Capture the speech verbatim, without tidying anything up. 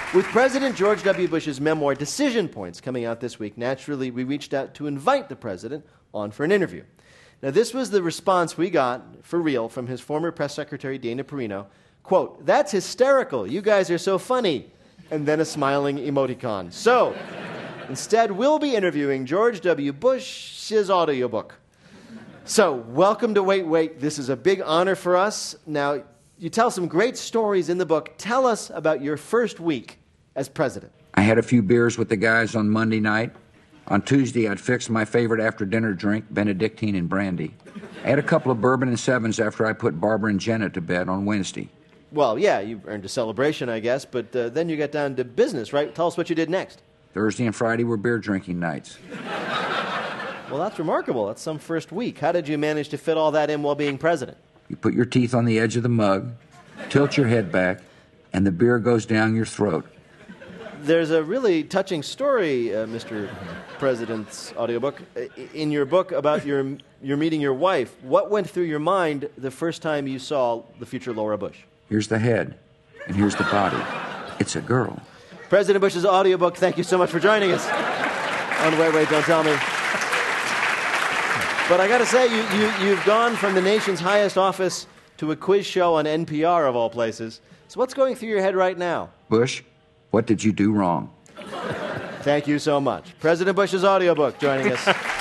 With President George W. Bush's memoir, Decision Points, coming out this week, naturally, we reached out to invite the president on for an interview. Now, this was the response we got, for real, from his former press secretary, Dana Perino. Quote, "That's hysterical. You guys are so funny." And then a smiling emoticon. So, instead, we'll be interviewing George W. Bush's audiobook. So, welcome to Wait, Wait. This is a big honor for us. Now, you tell some great stories in the book. Tell us about your first week as president. I had a few beers with the guys on Monday night. On Tuesday, I'd fixed my favorite after-dinner drink, Benedictine and brandy. I had a couple of bourbon and sevens after I put Barbara and Jenna to bed on Wednesday. Well, yeah, you earned a celebration, I guess, but uh, then you got down to business, right? Tell us what you did next. Thursday and Friday were beer drinking nights. Well, that's remarkable. That's some first week. How did you manage to fit all that in while being president? You put your teeth on the edge of the mug, tilt your head back, and the beer goes down your throat. There's a really touching story, uh, Mister President's audiobook, in your book about your your meeting your wife. What went through your mind the first time you saw the future Laura Bush? Here's the head, and here's the body. It's a girl. President Bush's audiobook, thank you so much for joining us on Wait, Wait, Don't Tell Me. But I got to say, you, you, you've gone from the nation's highest office to a quiz show on N P R, of all places. So what's going through your head right now? Bush, what did you do wrong? Thank you so much. President Bush's audiobook joining us.